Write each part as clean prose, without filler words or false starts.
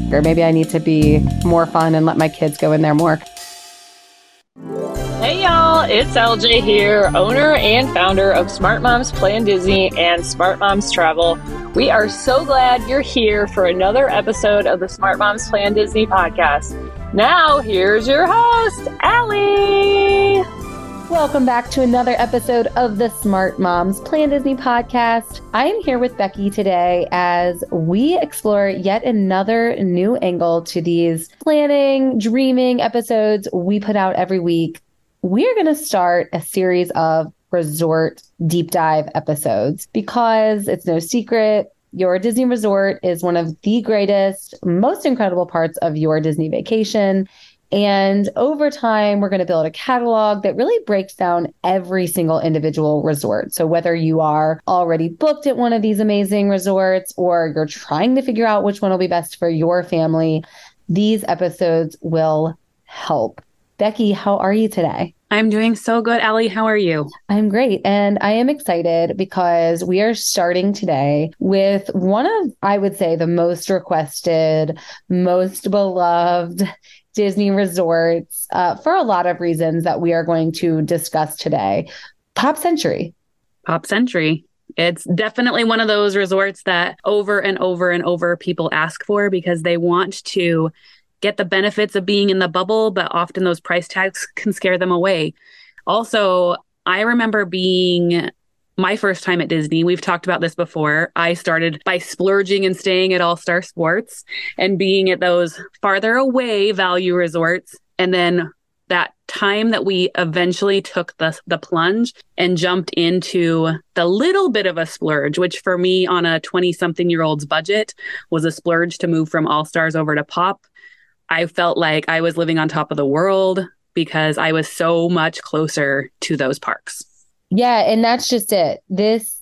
or maybe I need to be more fun and let my kids go in there more. Hey y'all, it's LJ here, owner and founder of Smart Moms Plan Disney and Smart Moms Travel. We are so glad you're here for another episode of the Smart Moms Plan Disney podcast. Now, here's your host, Allie. Welcome back to another episode of the Smart Moms Plan Disney podcast. I am here with Becky today as we explore yet another new angle to these planning, dreaming episodes we put out every week. We're going to start a series of resort deep dive episodes because it's no secret, your Disney resort is one of the greatest, most incredible parts of your Disney vacation. And over time, we're going to build a catalog that really breaks down every single individual resort. So whether you are already booked at one of these amazing resorts or you're trying to figure out which one will be best for your family, these episodes will help. Becky, how are you today? I'm doing so good, Allie. How are you? I'm great. And I am excited because we are starting today with one of, I would say, the most requested, most beloved Disney resorts for a lot of reasons that we are going to discuss today. Pop Century. Pop Century. It's definitely one of those resorts that over and over and over people ask for because they want to get the benefits of being in the bubble, but often those price tags can scare them away. Also, I remember being my first time at Disney. We've talked about this before. I started by splurging and staying at All Star Sports and being at those farther away value resorts. And then that time that we eventually took the plunge and jumped into the little bit of a splurge, which for me on a 20-something-year-old's budget was a splurge to move from All Stars over to Pop. I felt like I was living on top of the world because I was so much closer to those parks. Yeah, and that's just it. This,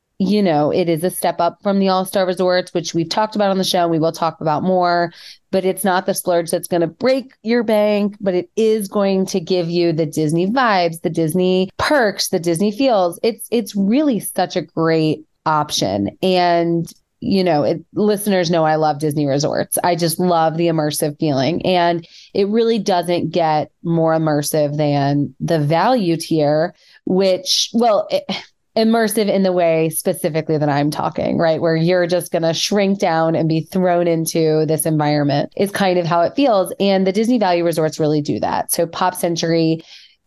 it is a step up from the All-Star Resorts, which we've talked about on the show and we will talk about more, but it's not the splurge that's going to break your bank, but it is going to give you the Disney vibes, the Disney perks, the Disney feels. It's really such a great option. And listeners know I love Disney resorts. I just love the immersive feeling. And it really doesn't get more immersive than the value tier, which, immersive in the way specifically that I'm talking, right? Where you're just going to shrink down and be thrown into this environment is kind of how it feels. And the Disney value resorts really do that. So Pop Century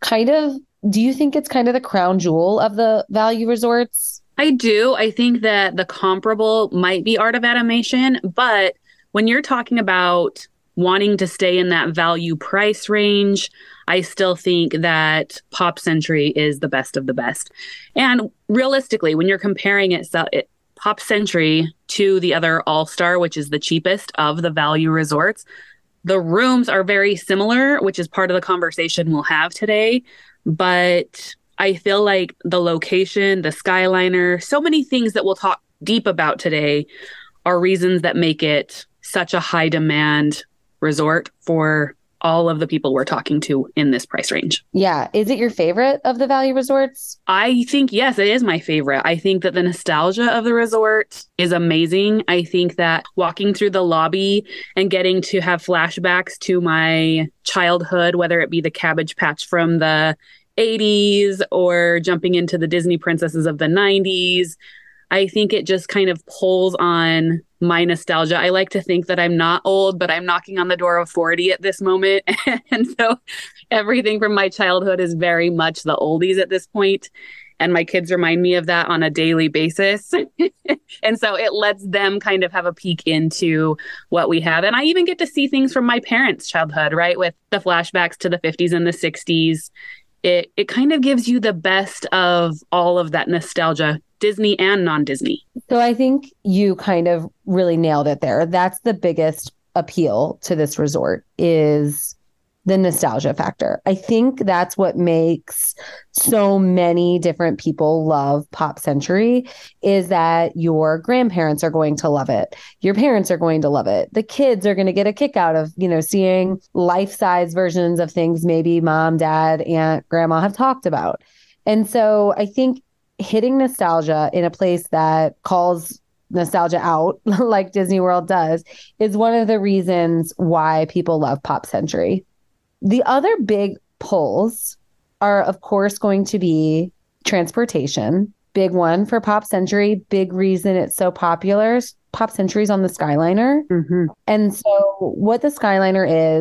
do you think it's kind of the crown jewel of the value resorts? I do. I think that the comparable might be Art of Animation, but when you're talking about wanting to stay in that value price range, I still think that Pop Century is the best of the best. And realistically, when you're comparing Pop Century to the other All-Star, which is the cheapest of the value resorts, the rooms are very similar, which is part of the conversation we'll have today. But I feel like the location, the Skyliner, so many things that we'll talk deep about today are reasons that make it such a high demand resort for all of the people we're talking to in this price range. Yeah. Is it your favorite of the value resorts? I think, yes, it is my favorite. I think that the nostalgia of the resort is amazing. I think that walking through the lobby and getting to have flashbacks to my childhood, whether it be the Cabbage Patch from the 80s or jumping into the Disney princesses of the 90s. I think it just kind of pulls on my nostalgia. I like to think that I'm not old, but I'm knocking on the door of 40 at this moment. And so everything from my childhood is very much the oldies at this point. And my kids remind me of that on a daily basis. And so it lets them kind of have a peek into what we have. And I even get to see things from my parents' childhood, right? With the flashbacks to the 50s and the 60s. It kind of gives you the best of all of that nostalgia, Disney and non-Disney. So I think you kind of really nailed it there. That's the biggest appeal to this resort is the nostalgia factor. I think that's what makes so many different people love Pop Century is that your grandparents are going to love it. Your parents are going to love it. The kids are going to get a kick out of, seeing life-size versions of things maybe mom, dad, aunt, grandma have talked about. And so I think hitting nostalgia in a place that calls nostalgia out like Disney World does, is one of the reasons why people love Pop Century. The other big pulls are, of course, going to be transportation. Big one for Pop Century. Big reason it's so popular. Pop Century's on the Skyliner. Mm-hmm. And so what the Skyliner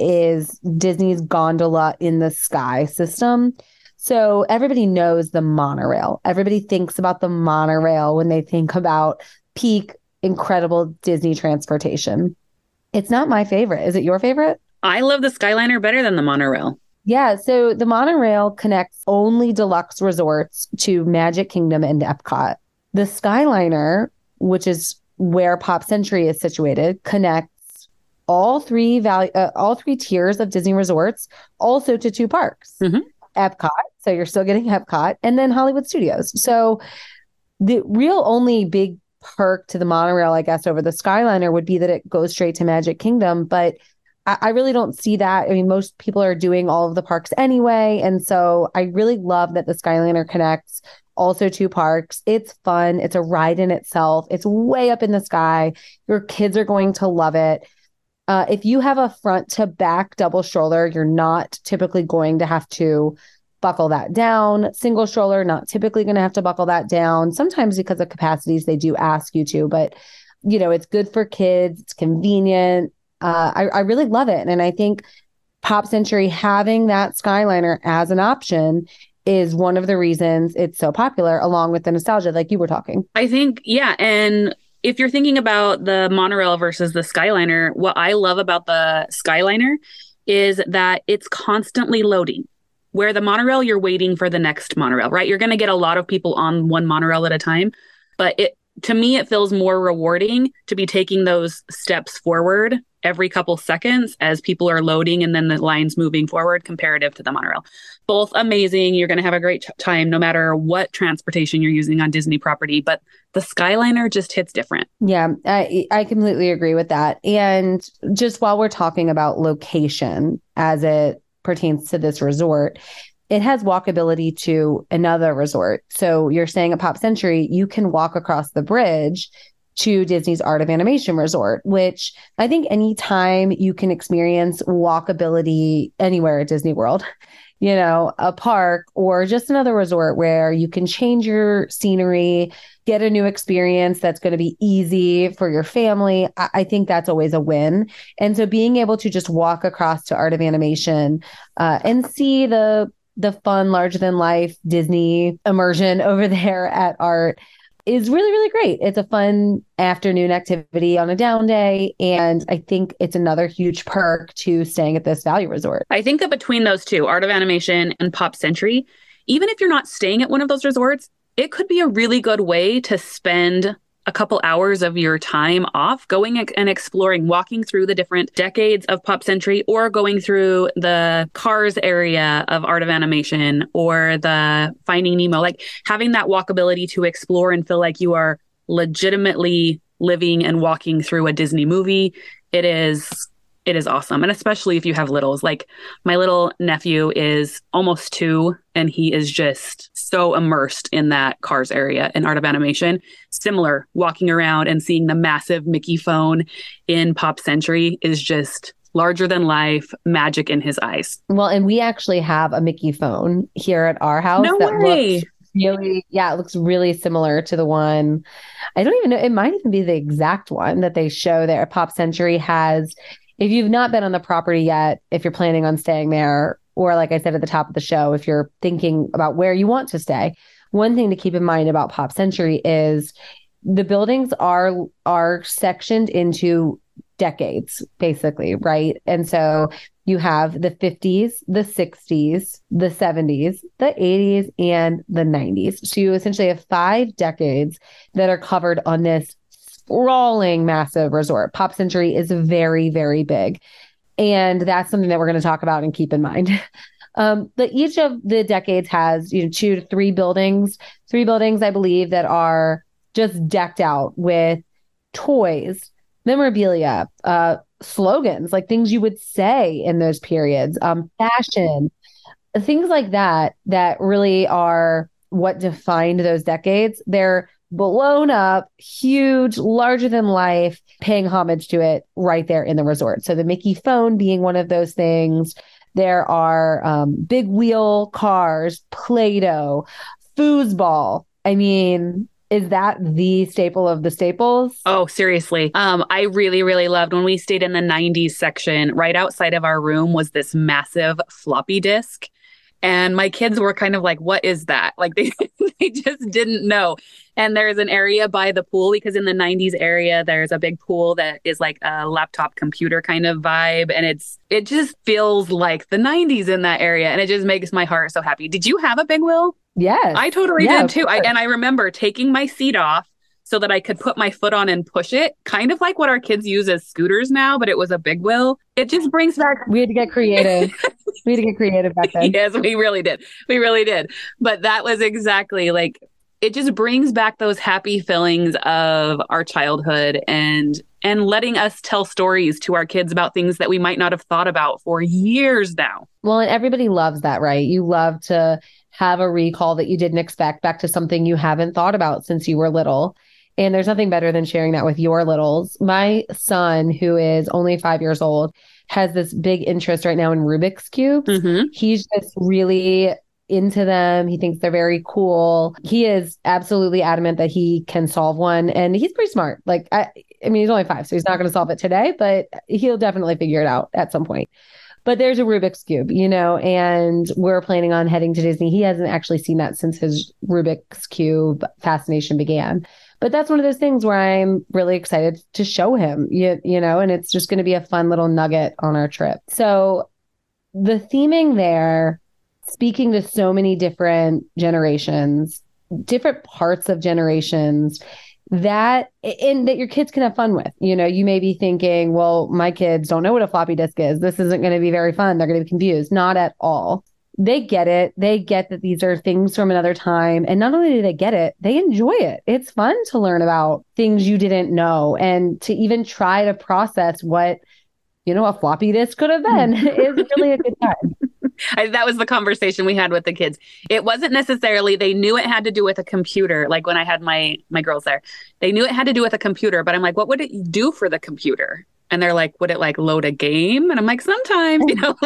is Disney's gondola in the sky system. So everybody knows the monorail. Everybody thinks about the monorail when they think about peak, incredible Disney transportation. It's not my favorite. Is it your favorite? I love the Skyliner better than the monorail. Yeah, so the monorail connects only deluxe resorts to Magic Kingdom and Epcot. The Skyliner, which is where Pop Century is situated, connects all three tiers of Disney resorts also to 2 parks. Mm-hmm. Epcot, so you're still getting Epcot, and then Hollywood Studios. So the real only big perk to the monorail, I guess, over the Skyliner would be that it goes straight to Magic Kingdom, but I really don't see that. I mean, most people are doing all of the parks anyway. And so I really love that the Skyliner connects also 2 parks. It's fun. It's a ride in itself. It's way up in the sky. Your kids are going to love it. If you have a front to back double stroller, you're not typically going to have to buckle that down. Single stroller, not typically going to have to buckle that down. Sometimes because of capacities, they do ask you to, but it's good for kids. It's convenient. I really love it. And I think Pop Century having that Skyliner as an option is one of the reasons it's so popular, along with the nostalgia, like you were talking. I think, yeah. And if you're thinking about the monorail versus the Skyliner, what I love about the Skyliner is that it's constantly loading. Where the monorail, you're waiting for the next monorail, right? You're going to get a lot of people on one monorail at a time. But to me, it feels more rewarding to be taking those steps forward every couple seconds as people are loading and then the line's moving forward comparative to the monorail. Both amazing. You're going to have a great time no matter what transportation you're using on Disney property, but the Skyliner just hits different. Yeah, I completely agree with that. And just while we're talking about location as it pertains to this resort, it has walkability to another resort. So you're staying at Pop Century, you can walk across the bridge to Disney's Art of Animation Resort, which I think anytime you can experience walkability anywhere at Disney World, a park or just another resort where you can change your scenery, get a new experience that's going to be easy for your family, I think that's always a win. And so being able to just walk across to Art of Animation and see the fun, larger than life Disney immersion over there at Art is really, really great. It's a fun afternoon activity on a down day. And I think it's another huge perk to staying at this value resort. I think that between those two, Art of Animation and Pop Century, even if you're not staying at one of those resorts, it could be a really good way to spend a couple hours of your time off going and exploring, walking through the different decades of Pop Century or going through the Cars area of Art of Animation or the Finding Nemo, like having that walkability to explore and feel like you are legitimately living and walking through a Disney movie. It is awesome. And especially if you have littles, like my little nephew is almost 2 and he is just so immersed in that Cars area in Art of Animation. Similar, walking around and seeing the massive Mickey phone in Pop Century is just larger than life, magic in his eyes. Well, and we actually have a Mickey phone here at our house. No way. It looks really similar to the one. I don't even know. It might even be the exact one that they show there. Pop Century has. If you've not been on the property yet, if you're planning on staying there, or like I said at the top of the show, if you're thinking about where you want to stay, one thing to keep in mind about Pop Century is the buildings are sectioned into decades, basically, right? And so you have the 50s, the 60s, the 70s, the 80s, and the 90s. So you essentially have 5 decades that are covered on this sprawling, massive resort. Pop Century is very, very big. And that's something that we're going to talk about and keep in mind. But each of the decades has 2 to 3 buildings, I believe, that are just decked out with toys, memorabilia, slogans, like things you would say in those periods, fashion, things like that really are what defined those decades. They're blown up, huge, larger than life, paying homage to it right there in the resort. So the Mickey phone being one of those things. There are big wheel cars, Play-Doh, foosball. I mean, is that the staple of the staples? Oh, seriously. I really, really loved when we stayed in the 90s section. Right outside of our room was this massive floppy disk. And my kids were kind of like, what is that? Like they just didn't know. And there's an area by the pool because in the 90s area, there's a big pool that is like a laptop computer kind of vibe. And it just feels like the 90s in that area. And it just makes my heart so happy. Did you have a big wheel? Yes. I totally did too. And I remember taking my seat off so that I could put my foot on and push it, kind of like what our kids use as scooters now, but it was a big wheel. It just brings back. We had to get creative. We had to get creative back then. Yes, we really did. We really did. But that was exactly like, it just brings back those happy feelings of our childhood and letting us tell stories to our kids about things that we might not have thought about for years now. Well, and everybody loves that, right? You love to have a recall that you didn't expect back to something you haven't thought about since you were little. And there's nothing better than sharing that with your littles. My son, who is only 5 years old, has this big interest right now in Rubik's Cubes. Mm-hmm. He's just really into them. He thinks they're very cool. He is absolutely adamant that he can solve one. And he's pretty smart. Like, I mean, he's only 5, so he's not going to solve it today, but he'll definitely figure it out at some point. But there's a Rubik's Cube, and we're planning on heading to Disney. He hasn't actually seen that since his Rubik's Cube fascination began. But that's one of those things where I'm really excited to show him, and it's just going to be a fun little nugget on our trip. So the theming there, speaking to so many different generations, different parts of generations, that your kids can have fun with. You may be thinking, well, my kids don't know what a floppy disk is. This isn't going to be very fun. They're going to be confused. Not at all. They get it. They get that these are things from another time. And not only do they get it, they enjoy it. It's fun to learn about things you didn't know and to even try to process what, a floppy disk could have been is really a good time. That was the conversation we had with the kids. It wasn't necessarily, they knew it had to do with a computer. Like when I had my girls there, they knew it had to do with a computer, but I'm like, what would it do for the computer? And they're like, would it like load a game? And I'm like, sometimes,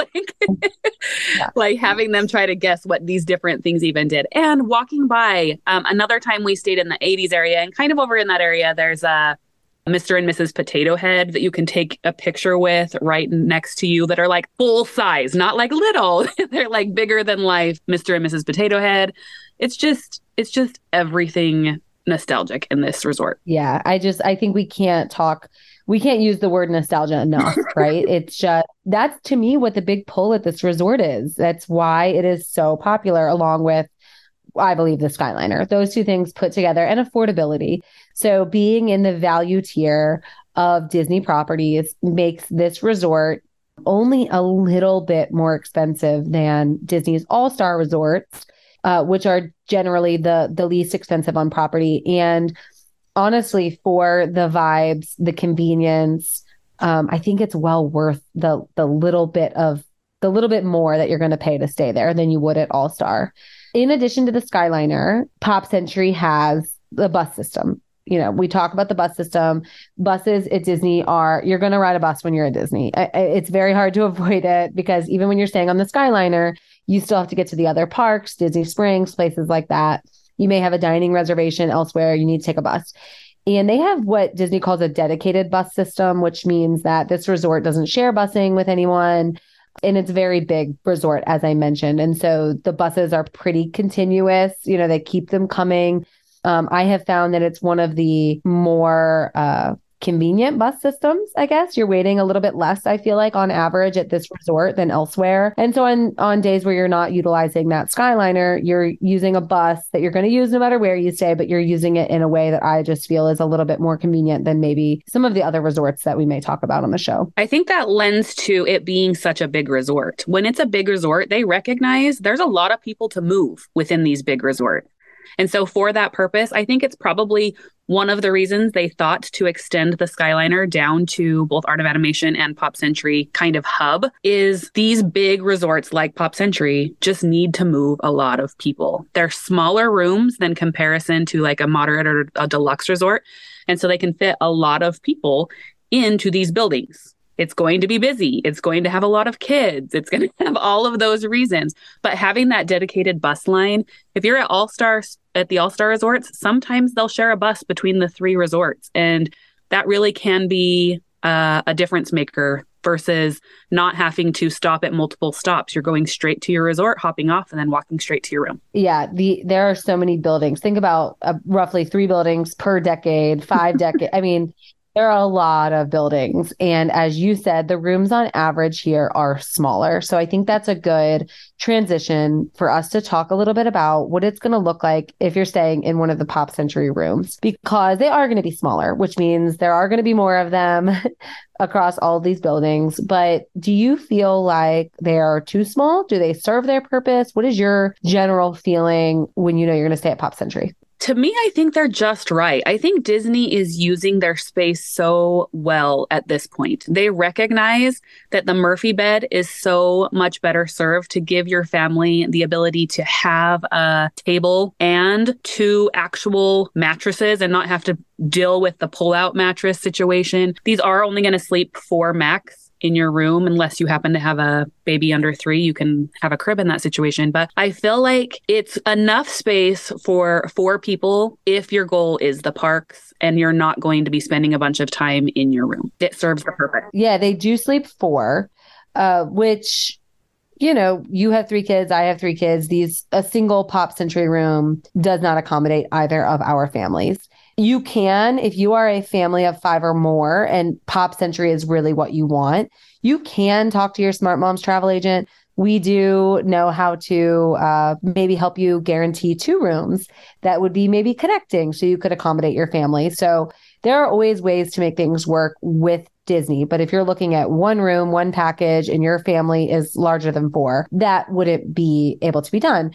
like having them try to guess what these different things even did. And walking by, another time we stayed in the 80s area and kind of over in that area, there's a Mr. and Mrs. Potato Head that you can take a picture with right next to you that are like full size, not like little. They're like bigger than life. Mr. and Mrs. Potato Head. It's just everything nostalgic in this resort. Yeah. I think we can't use the word nostalgia enough, right? It's just, that's to me what the big pull at this resort is. That's why it is so popular, along with, I believe, the Skyliner. Those two things put together, and affordability. So being in the value tier of Disney properties makes this resort only a little bit more expensive than Disney's all-star resorts, which are generally the least expensive on property. And honestly, for the vibes, the convenience, I think it's well worth the little bit more that you're going to pay to stay there than you would at All Star. In addition to the Skyliner, Pop Century has the bus system. We talk about the bus system. Buses at Disney you're going to ride a bus when you're at Disney. It's very hard to avoid it because even when you're staying on the Skyliner, you still have to get to the other parks, Disney Springs, places like that. You may have a dining reservation elsewhere. You need to take a bus. And they have what Disney calls a dedicated bus system, which means that this resort doesn't share busing with anyone. And it's a very big resort, as I mentioned. And so the buses are pretty continuous. They keep them coming. I have found that it's one of the more convenient bus systems, I guess. You're waiting a little bit less, I feel like, on average at this resort than elsewhere. And so on days where you're not utilizing that Skyliner, you're using a bus that you're going to use no matter where you stay, but you're using it in a way that I just feel is a little bit more convenient than maybe some of the other resorts that we may talk about on the show. I think that lends to it being such a big resort. When it's a big resort, they recognize there's a lot of people to move within these big resorts. And so for that purpose, I think it's probably one of the reasons they thought to extend the Skyliner down to both Art of Animation and Pop Century kind of hub is these big resorts like Pop Century just need to move a lot of people. They're smaller rooms than comparison to like a moderate or a deluxe resort. And so they can fit a lot of people into these buildings. It's going to be busy. It's going to have a lot of kids. It's going to have all of those reasons. But having that dedicated bus line, if you're at the All-Star resorts, sometimes they'll share a bus between the 3 resorts. And that really can be a difference maker versus not having to stop at multiple stops. You're going straight to your resort, hopping off, and then walking straight to your room. Yeah, there are so many buildings. Think about roughly 3 buildings per decade, 5 decades. I mean, there are a lot of buildings. And as you said, the rooms on average here are smaller. So I think that's a good transition for us to talk a little bit about what it's going to look like if you're staying in one of the Pop Century rooms, because they are going to be smaller, which means there are going to be more of them across all of these buildings. But do you feel like they are too small? Do they serve their purpose? What is your general feeling when you know you're going to stay at Pop Century? To me, I think they're just right. I think Disney is using their space so well at this point. They recognize that the Murphy bed is so much better served to give your family the ability to have a table and 2 actual mattresses and not have to deal with the pull-out mattress situation. These are only going to sleep 4 max in your room, unless you happen to have a baby under 3, you can have a crib in that situation. But I feel like it's enough space for 4 people if your goal is the parks and you're not going to be spending a bunch of time in your room. It serves the purpose. Yeah, they do sleep 4, which, you know, you have 3 kids, I have 3 kids. A single Pop Century room does not accommodate either of our families. You can, if you are a family of 5 or more and Pop Century is really what you want, you can talk to your Smart Moms travel agent. We do know how to maybe help you guarantee 2 rooms that would be maybe connecting so you could accommodate your family. So there are always ways to make things work with Disney. But if you're looking at 1 room, 1 package, and your family is larger than 4, that wouldn't be able to be done.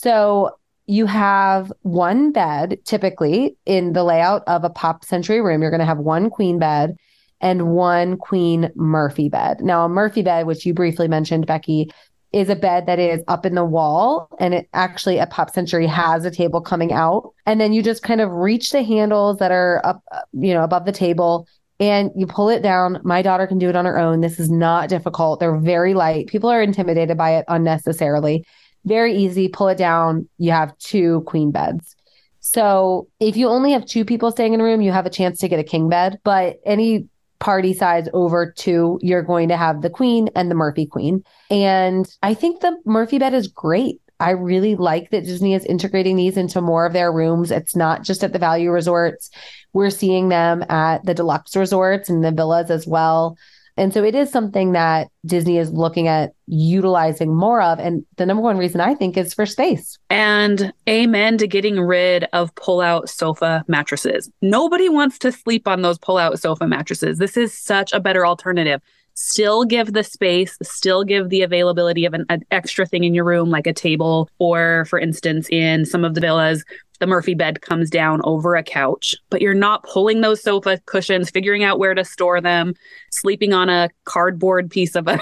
So you have 1 bed, typically in the layout of a Pop Century room. You're going to have 1 queen bed and 1 queen Murphy bed. Now, a Murphy bed, which you briefly mentioned, Becky, is a bed that is up in the wall. And it actually at Pop Century has a table coming out. And then you just kind of reach the handles that are up, above the table, and you pull it down. My daughter can do it on her own. This is not difficult. They're very light. People are intimidated by it unnecessarily. Very easy, pull it down. You have 2 queen beds. So if you only have 2 people staying in a room, you have a chance to get a king bed. But any party size over 2, you're going to have the queen and the Murphy queen. And I think the Murphy bed is great. I really like that Disney is integrating these into more of their rooms. It's not just at the value resorts. We're seeing them at the deluxe resorts and the villas as well. And so it is something that Disney is looking at utilizing more of. And the number one reason I think is for space. And amen to getting rid of pull-out sofa mattresses. Nobody wants to sleep on those pull-out sofa mattresses. This is such a better alternative. Still give the space, still give the availability of an extra thing in your room, like a table, or for instance, in some of the villas, the Murphy bed comes down over a couch, but you're not pulling those sofa cushions, figuring out where to store them, sleeping on a cardboard piece of a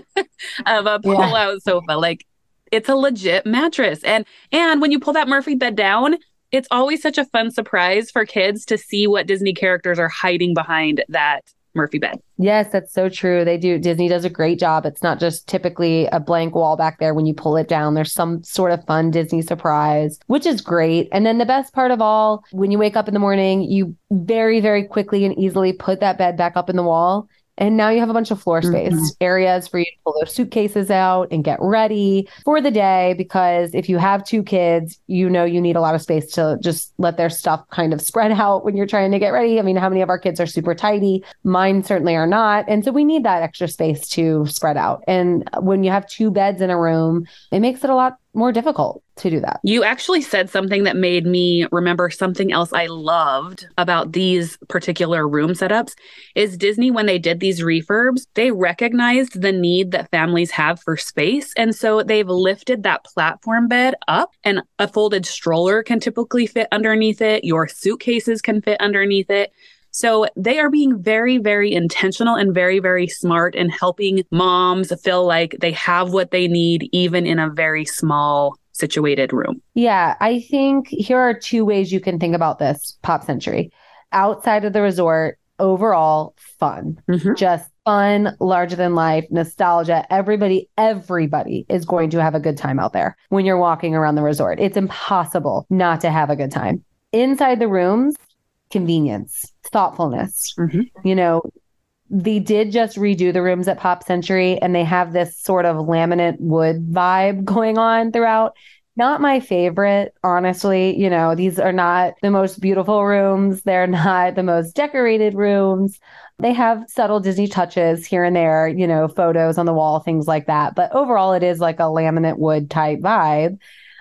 pull-out sofa. Like, it's a legit mattress. And when you pull that Murphy bed down, it's always such a fun surprise for kids to see what Disney characters are hiding behind that Murphy bed. Yes, that's so true. They do. Disney does a great job. It's not just typically a blank wall back there when you pull it down. There's some sort of fun Disney surprise, which is great. And then the best part of all, when you wake up in the morning, you very, very quickly and easily put that bed back up in the wall. And now you have a bunch of floor space areas for you to pull those suitcases out and get ready for the day. Because if you have 2 kids, you know you need a lot of space to just let their stuff kind of spread out when you're trying to get ready. I mean, how many of our kids are super tidy? Mine certainly are not. And so we need that extra space to spread out. And when you have 2 beds in a room, it makes it a lot more difficult to do that. You actually said something that made me remember something else I loved about these particular room setups is Disney, when they did these refurbs, they recognized the need that families have for space. And so they've lifted that platform bed up, and a folded stroller can typically fit underneath it. Your suitcases can fit underneath it. So they are being very, very intentional and very, very smart in helping moms feel like they have what they need, even in a very small situated room. Yeah, I think here are two ways you can think about this, Pop Century. Outside of the resort, overall fun, just fun, larger than life, nostalgia. Everybody is going to have a good time out there when you're walking around the resort. It's impossible not to have a good time. Inside the rooms, convenience, thoughtfulness. You know, they did just redo the rooms at Pop Century, and they have this sort of laminate wood vibe going on throughout. Not my favorite, honestly. You know, these are not the most beautiful rooms. They're not the most decorated rooms. They have subtle Disney touches here and there, you know, photos on the wall, things like that. But overall, it is like a laminate wood type vibe.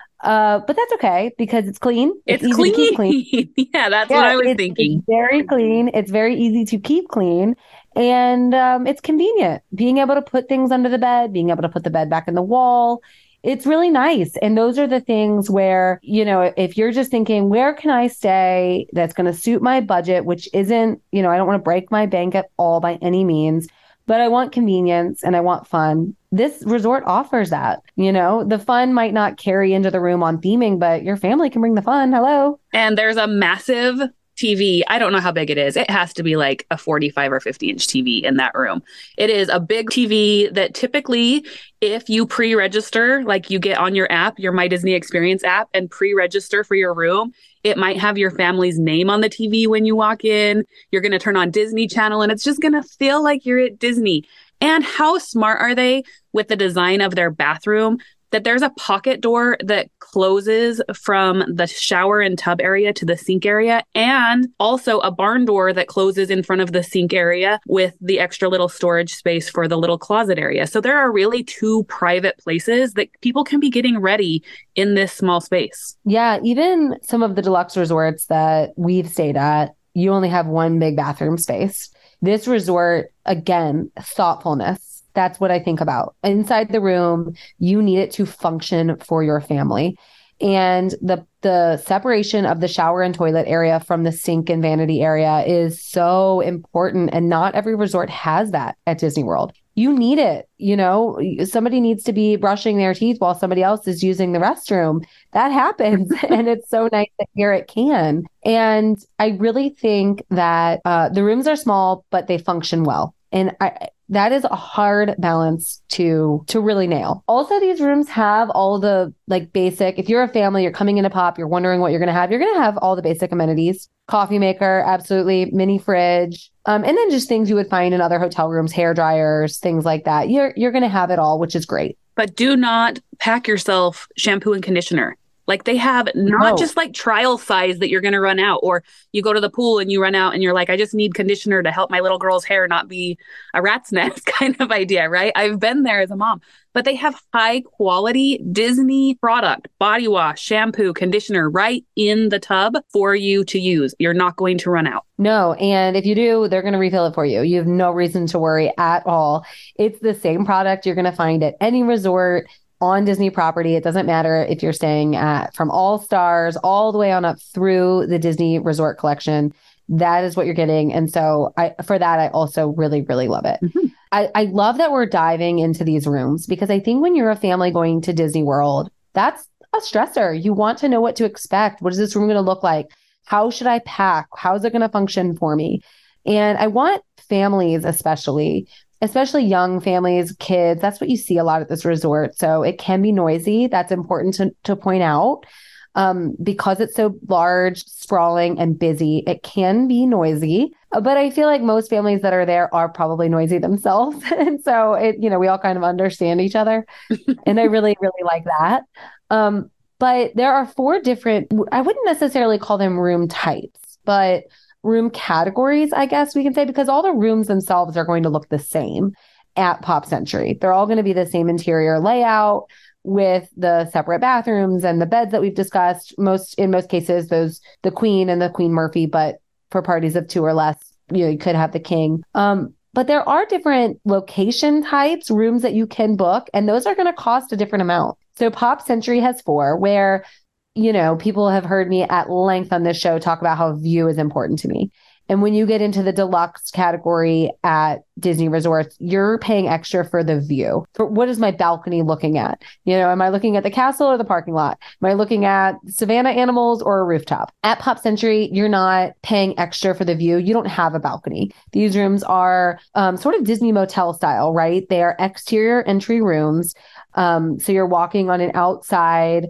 But that's okay because it's clean. It's easy clean. to keep clean. Yeah, that's what I was thinking. It's very clean. It's very easy to keep clean. And it's convenient. Being able to put things under the bed, being able to put the bed back in the wall. It's really nice. And those are the things where, you know, if you're just thinking, where can I stay that's going to suit my budget, which isn't, you know, I don't want to break my bank at all by any means, but I want convenience and I want fun. This resort offers that. You know, the fun might not carry into the room on theming, but your family can bring the fun. Hello. And there's a massive TV. I don't know how big it is. It has to be like a 45 or 50-inch TV in that room. It is a big TV that typically, if you pre-register, like you get on your app, your My Disney Experience app, and pre-register for your room, it might have your family's name on the TV when you walk in. You're going to turn on Disney Channel, and it's just going to feel like you're at Disney. And how smart are they with the design of their bathroom? That there's a pocket door that closes from the shower and tub area to the sink area, and also a barn door that closes in front of the sink area with the extra little storage space for the little closet area. So there are really two private places that people can be getting ready in this small space. Yeah, even some of the deluxe resorts that we've stayed at, you only have one big bathroom space. This resort, again, thoughtfulness. That's what I think about. Inside the room, you need it to function for your family. And the separation of the shower and toilet area from the sink and vanity area is so important. And not every resort has that at Disney World. You need it. You know, somebody needs to be brushing their teeth while somebody else is using the restroom. That happens. And it's so nice that here it can. And I really think that the rooms are small, but they function well. And that is a hard balance to really nail. Also, these rooms have all the like basic, if you're a family, you're coming into Pop, you're wondering what you're going to have all the basic amenities. Coffee maker, absolutely, mini fridge. And then just things you would find in other hotel rooms, hair dryers, things like that. You're going to have it all, which is great. But do not pack yourself shampoo and conditioner. Like they have not just like trial size that you're going to run out, or you go to the pool and you run out and you're like, I just need conditioner to help my little girl's hair not be a rat's nest kind of idea, right? I've been there as a mom, but they have high quality Disney product, body wash, shampoo, conditioner right in the tub for you to use. You're not going to run out. No. And if you do, they're going to refill it for you. You have no reason to worry at all. It's the same product you're going to find at any resort on Disney property. It doesn't matter if you're staying at from All Stars all the way on up through the Disney Resort Collection. That is what you're getting. And so I also really, really love it. Mm-hmm. I love that we're diving into these rooms because I think when you're a family going to Disney World, that's a stressor. You want to know what to expect. What is this room going to look like? How should I pack? How is it going to function for me? And I want families, especially young families, kids. That's what you see a lot at this resort. So it can be noisy. That's important to point out. Because it's so large, sprawling, and busy, it can be noisy. But I feel like most families that are there are probably noisy themselves. And so we all kind of understand each other. And I really, really like that. But there are 4 different, I wouldn't necessarily call them room types, but room categories, I guess we can say, because all the rooms themselves are going to look the same at Pop Century. They're all going to be the same interior layout. with the separate bathrooms and the beds that we've discussed. In most cases, the queen and the Queen Murphy, but for parties of 2 or less, you could have the king. But there are different location types, rooms that you can book, and those are going to cost a different amount. So Pop Century has 4, where, people have heard me at length on this show talk about how view is important to me. And when you get into the deluxe category at Disney resorts, you're paying extra for the view. For what is my balcony looking at? Am I looking at the castle or the parking lot? Am I looking at savanna animals or a rooftop? At Pop Century, you're not paying extra for the view. You don't have a balcony. These rooms are sort of Disney motel style, right? They are exterior entry rooms. So you're walking on an outside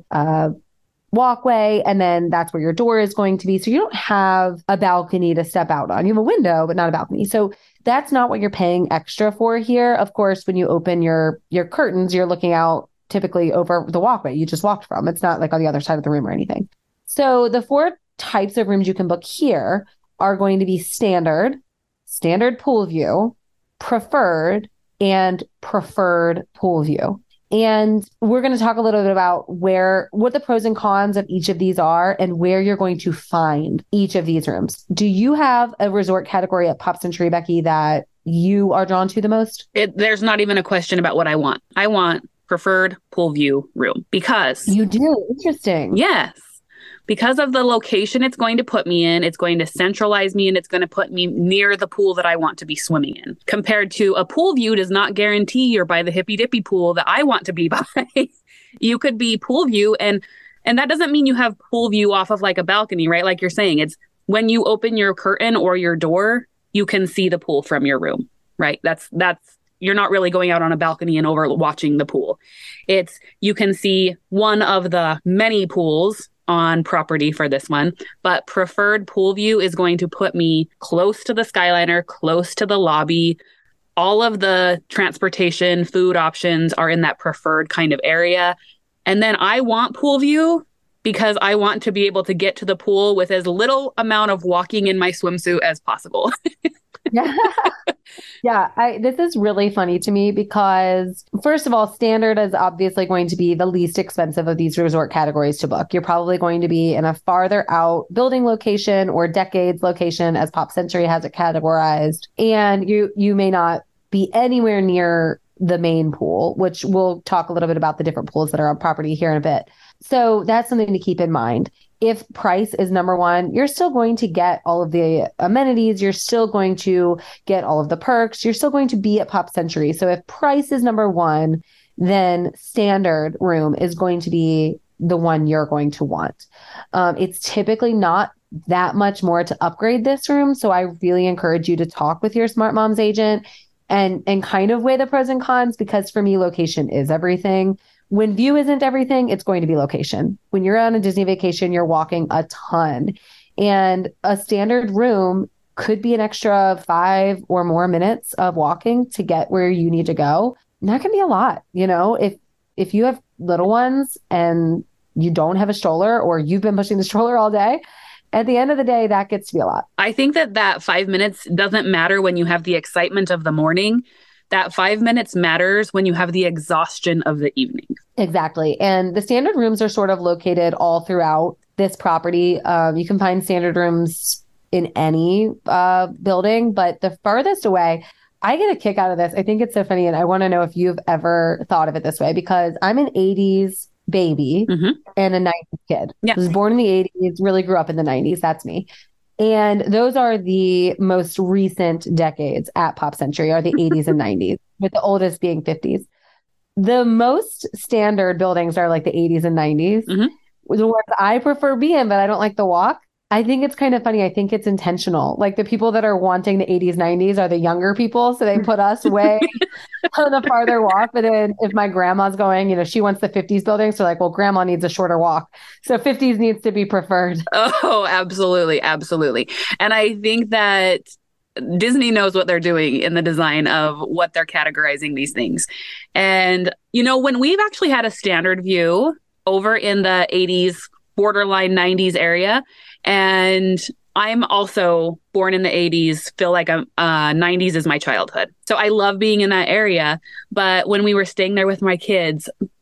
walkway, and then that's where your door is going to be. So you don't have a balcony to step out on. You have a window, but not a balcony. So that's not what you're paying extra for here. Of course, when you open your curtains, you're looking out typically over the walkway you just walked from. It's not like on the other side of the room or anything. So the 4 types of rooms you can book here are going to be standard pool view, preferred, and preferred pool view. And we're going to talk a little bit about what the pros and cons of each of these are and where you're going to find each of these rooms. Do you have a resort category at Pop Century, Becky, that you are drawn to the most? There's not even a question about what I want. I want preferred pool view room because... You do? Interesting. Yes. Because of the location it's going to put me in, it's going to centralize me, and it's going to put me near the pool that I want to be swimming in. Compared to a pool view does not guarantee you're by the hippy dippy pool that I want to be by. You could be pool view, and that doesn't mean you have pool view off of like a balcony, right? Like you're saying, it's when you open your curtain or your door, you can see the pool from your room, right? That's you're not really going out on a balcony and over watching the pool. You can see one of the many pools on property for this one, but preferred pool view is going to put me close to the Skyliner, close to the lobby. All of the transportation, food options are in that preferred kind of area. And then I want pool view because I want to be able to get to the pool with as little amount of walking in my swimsuit as possible. Yeah. This is really funny to me because, first of all, standard is obviously going to be the least expensive of these resort categories to book. You're probably going to be in a farther out building location or decades location, as Pop Century has it categorized. And you may not be anywhere near the main pool, which we'll talk a little bit about the different pools that are on property here in a bit. So that's something to keep in mind. If price is number one, you're still going to get all of the amenities. You're still going to get all of the perks. You're still going to be at Pop Century. So if price is number one, then standard room is going to be the one you're going to want. It's typically not that much more to upgrade this room. So I really encourage you to talk with your Smart Moms agent and kind of weigh the pros and cons, because for me, location is everything. When view isn't everything, it's going to be location. When you're on a Disney vacation, you're walking a ton. And a standard room could be an extra 5 or more minutes of walking to get where you need to go. And that can be a lot. If you have little ones and you don't have a stroller, or you've been pushing the stroller all day, at the end of the day, that gets to be a lot. I think that 5 minutes doesn't matter when you have the excitement of the morning. That 5 minutes matters when you have the exhaustion of the evening. Exactly. And the standard rooms are sort of located all throughout this property. You can find standard rooms in any building, but the farthest away, I get a kick out of this. I think it's so funny. And I want to know if you've ever thought of it this way, because I'm an 80s baby and a 90s kid. Yeah. I was born in the 80s, really grew up in the 90s. That's me. And those are the most recent decades at Pop Century, are the 80s and 90s, with the oldest being 50s. The most standard buildings are like the 80s and 90s. The ones I prefer being, but I don't like the walk. I think it's kind of funny. I think it's intentional. Like the people that are wanting the 80s, 90s are the younger people. So they put us way on the farther walk. But then if my grandma's going, she wants the 50s building. So like, well, grandma needs a shorter walk. So 50s needs to be preferred. Oh, absolutely. Absolutely. And I think that Disney knows what they're doing in the design of what they're categorizing these things. And, when we've actually had a standard view over in the 80s, borderline 90s area, and I'm also born in the 80s, feel like 90s is my childhood. So I love being in that area. But when we were staying there with my kids,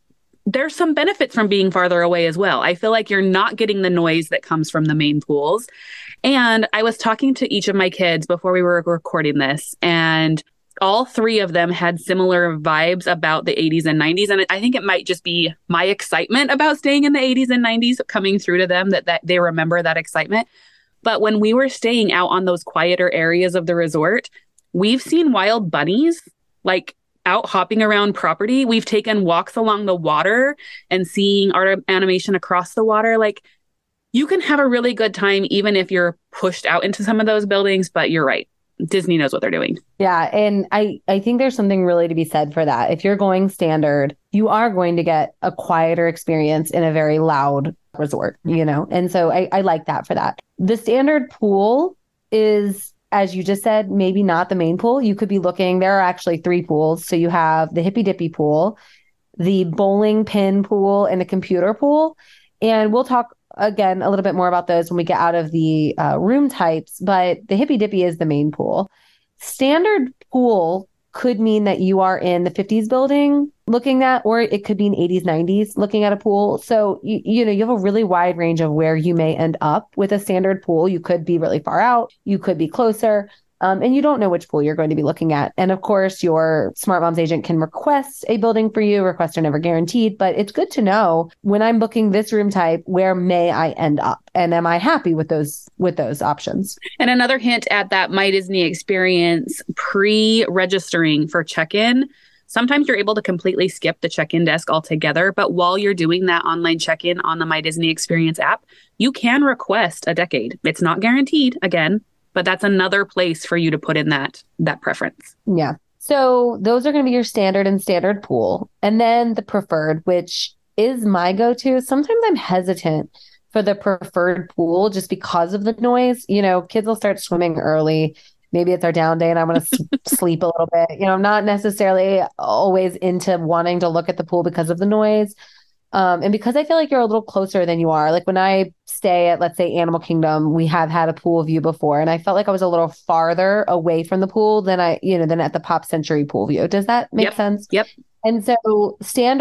there's some benefits from being farther away as well. I feel like you're not getting the noise that comes from the main pools. And I was talking to each of my kids before we were recording this, and all three of them had similar vibes about the 80s and 90s. And I think it might just be my excitement about staying in the 80s and 90s coming through to them that they remember that excitement. But when we were staying out on those quieter areas of the resort, we've seen wild bunnies like out hopping around property. We've taken walks along the water and seeing art animation across the water. Like, you can have a really good time even if you're pushed out into some of those buildings. But you're right. Disney knows what they're doing. Yeah. And I think there's something really to be said for that. If you're going standard, you are going to get a quieter experience in a very loud resort, you know? And so I like that for that. The standard pool is, as you just said, maybe not the main pool. You could be looking, there are actually 3 pools. So you have the Hippy Dippy pool, the bowling pin pool, and the computer pool. And we'll talk again a little bit more about those when we get out of the room types, but the Hippy Dippy is the main pool. Standard pool could mean that you are in the 50s building looking at, or it could be in 80s, 90s looking at a pool. So, you know, you have a really wide range of where you may end up with a standard pool. You could be really far out. You could be closer. And you don't know which pool you're going to be looking at. And of course, your Smart Moms agent can request a building for you. Requests are never guaranteed, but it's good to know when I'm booking this room type, where may I end up? And am I happy with those options? And another hint at that My Disney experience, pre-registering for check-in. Sometimes you're able to completely skip the check-in desk altogether, but while you're doing that online check-in on the My Disney Experience app, you can request a decade. It's not guaranteed, again, but that's another place for you to put in that preference. Yeah. So those are going to be your standard and standard pool. And then the preferred, which is my go-to. Sometimes I'm hesitant for the preferred pool just because of the noise. You know, kids will start swimming early. Maybe it's our down day and I want to sleep a little bit. You know, I'm not necessarily always into wanting to look at the pool because of the noise. And because I feel like you're a little closer than you are. Like when I stay at, let's say, Animal Kingdom, we have had a pool view before, and I felt like I was a little farther away from the pool than than at the Pop Century pool view. Does that make sense? Yep. And so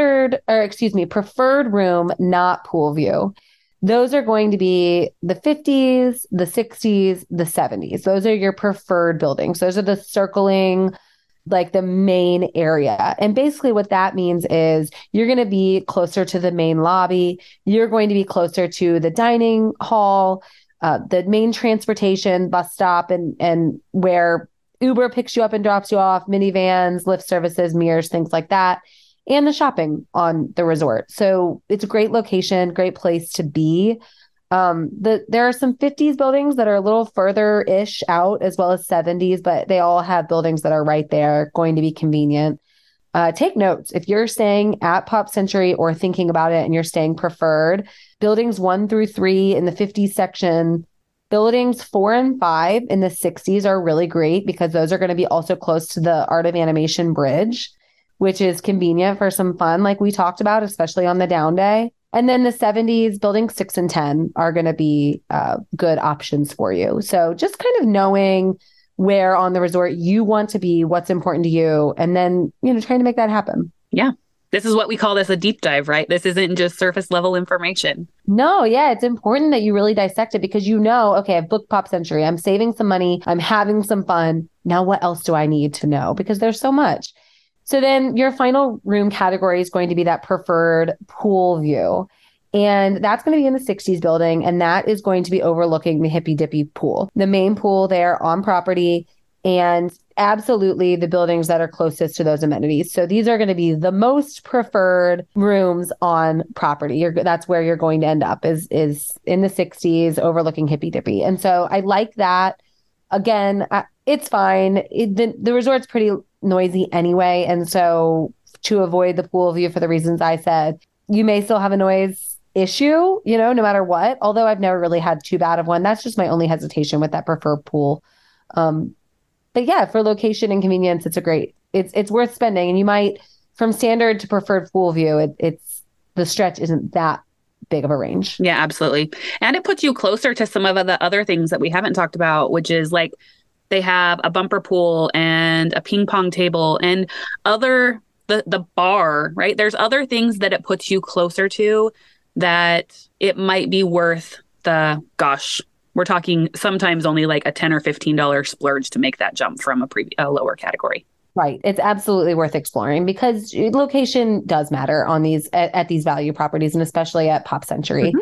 preferred room, not pool view. Those are going to be the 50s, the 60s, the 70s. Those are your preferred buildings. Those are the circling, like the main area. And basically what that means is you're going to be closer to the main lobby. You're going to be closer to the dining hall, the main transportation bus stop, and where Uber picks you up and drops you off, minivans, lift services, mirrors, things like that, and the shopping on the resort. So it's a great location, great place to be. There are some 50s buildings that are a little further-ish out, as well as 70s, but they all have buildings that are right there, going to be convenient. Take notes. If you're staying at Pop Century or thinking about it and you're staying preferred, buildings 1 through 3 in the 50s section, buildings 4 and 5 in the 60s are really great because those are going to be also close to the Art of Animation Bridge, which is convenient for some fun, like we talked about, especially on the down day. And then the 70s, buildings 6 and 10 are going to be good options for you. So just kind of knowing where on the resort you want to be, what's important to you, and then, trying to make that happen. Yeah. This is what we call this a deep dive, right? This isn't just surface level information. No, yeah, it's important that you really dissect it because okay, I've booked Pop Century. I'm saving some money. I'm having some fun. Now, what else do I need to know? Because there's so much. So then your final room category is going to be that preferred pool view. And that's going to be in the 60s building. And that is going to be overlooking the Hippy Dippy pool, the main pool there on property, and absolutely the buildings that are closest to those amenities. So these are going to be the most preferred rooms on property. That's where you're going to end up is in the 60s overlooking Hippy Dippy. And so I like that. Again, it's fine. The resort's pretty noisy anyway. And so to avoid the pool view for the reasons I said, you may still have a noise issue, no matter what, although I've never really had too bad of one. That's just my only hesitation with that preferred pool. But yeah, for location and convenience, it's worth spending. And you might, from standard to preferred pool view, the stretch isn't that big of a range. Yeah, absolutely. And it puts you closer to some of the other things that we haven't talked about, which is like they have a bumper pool and a ping pong table and the the bar, right? There's other things that it puts you closer to that it might be worth the, gosh, we're talking sometimes only like a $10 or $15 splurge to make that jump from a lower category. Right. It's absolutely worth exploring because location does matter on these at these value properties, and especially at Pop Century.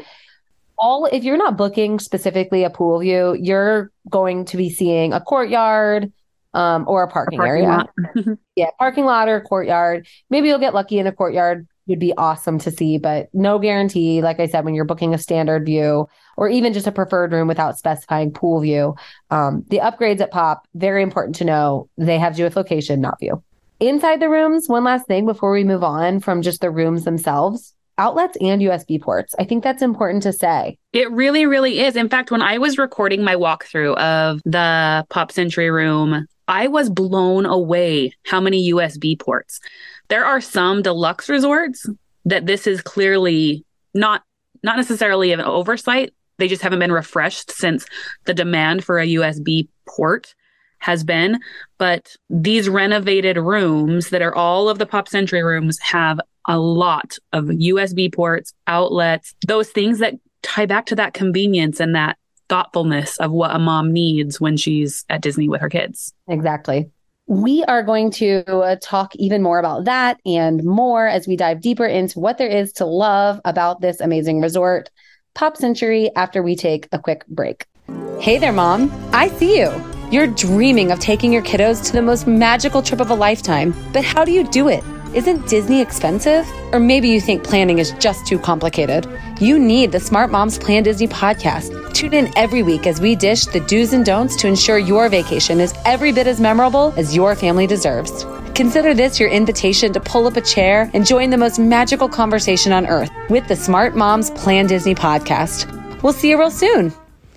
If you're not booking specifically a pool view, you're going to be seeing a courtyard or a parking area. Lot. Yeah, parking lot or courtyard. Maybe you'll get lucky in a courtyard. Would be awesome to see, but no guarantee. Like I said, when you're booking a standard view or even just a preferred room without specifying pool view, the upgrades at Pop, very important to know, they have to do with location, not view. Inside the rooms, one last thing before we move on from just the rooms themselves, outlets and USB ports. I think that's important to say. It really, really is. In fact, when I was recording my walkthrough of the Pop Century room, I was blown away how many USB ports. There are some deluxe resorts that this is clearly not necessarily an oversight. They just haven't been refreshed since the demand for a USB port has been. But these renovated rooms that are all of the Pop Century rooms have a lot of USB ports, outlets, those things that tie back to that convenience and that thoughtfulness of what a mom needs when she's at Disney with her kids. Exactly. We are going to talk even more about that and more as we dive deeper into what there is to love about this amazing resort, Pop Century, after we take a quick break. Hey there, Mom. I see you. You're dreaming of taking your kiddos to the most magical trip of a lifetime. But how do you do it? Isn't Disney expensive? Or maybe you think planning is just too complicated. You need the Smart Moms Plan Disney podcast. Tune in every week as we dish the do's and don'ts to ensure your vacation is every bit as memorable as your family deserves. Consider this your invitation to pull up a chair and join the most magical conversation on earth with the Smart Moms Plan Disney podcast. We'll see you real soon.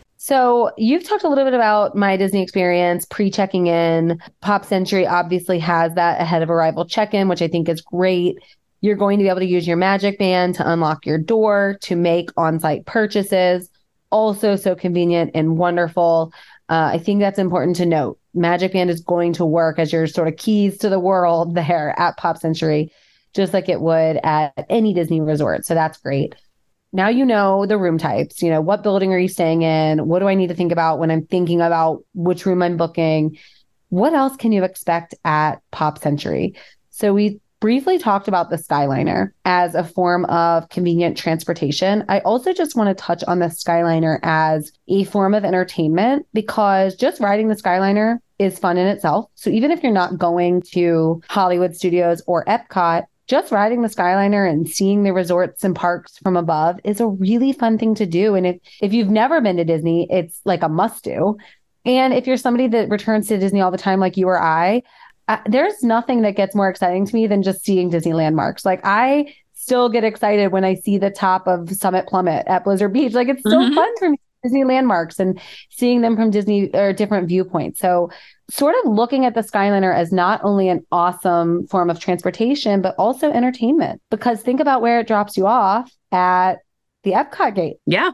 So you've talked a little bit about my Disney experience, pre-checking in. Pop Century obviously has that ahead of arrival check-in, which I think is great. You're going to be able to use your Magic Band to unlock your door, to make on-site purchases. Also so convenient and wonderful. I think that's important to note. Magic Band is going to work as your sort of keys to the world there at Pop Century, just like it would at any Disney resort. So that's great. Now you know the room types. You know, what building are you staying in? What do I need to think about when I'm thinking about which room I'm booking? What else can you expect at Pop Century? So we briefly talked about the Skyliner as a form of convenient transportation. I also just want to touch on the Skyliner as a form of entertainment because just riding the Skyliner is fun in itself. So even if you're not going to Hollywood Studios or Epcot, just riding the Skyliner and seeing the resorts and parks from above is a really fun thing to do. And if you've never been to Disney, it's like a must do. And if you're somebody that returns to Disney all the time, like you or I, there's nothing that gets more exciting to me than just seeing Disney landmarks. Like I still get excited when I see the top of Summit Plummet at Blizzard Beach. Like it's still fun for me, Disney landmarks and seeing them from Disney or different viewpoints. So sort of looking at the Skyliner as not only an awesome form of transportation, but also entertainment, because think about where it drops you off at the Epcot gate. Yeah.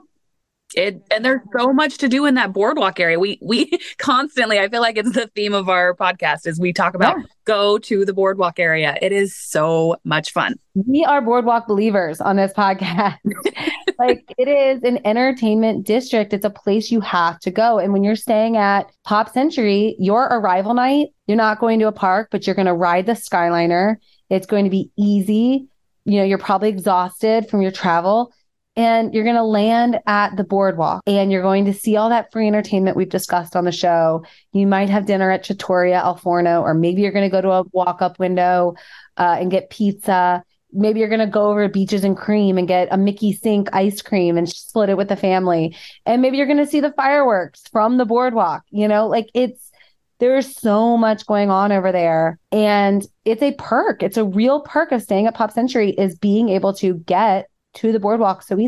And there's so much to do in that boardwalk area. We constantly, I feel like it's the theme of our podcast is we talk about go to the boardwalk area. It is so much fun. We are boardwalk believers on this podcast. Like it is an entertainment district. It's a place you have to go. And when you're staying at Pop Century, your arrival night, you're not going to a park, but you're going to ride the Skyliner. It's going to be easy. You know, you're probably exhausted from your travel. And you're going to land at the boardwalk and you're going to see all that free entertainment we've discussed on the show. You might have dinner at Trattoria Al Forno, or maybe you're going to go to a walk-up window and get pizza. Maybe you're going to go over to Beaches and Cream and get a Mickey Sink ice cream and split it with the family. And maybe you're going to see the fireworks from the boardwalk. You know, like there's so much going on over there. And it's a perk. It's a real perk of staying at Pop Century is being able to get to the boardwalk so easily.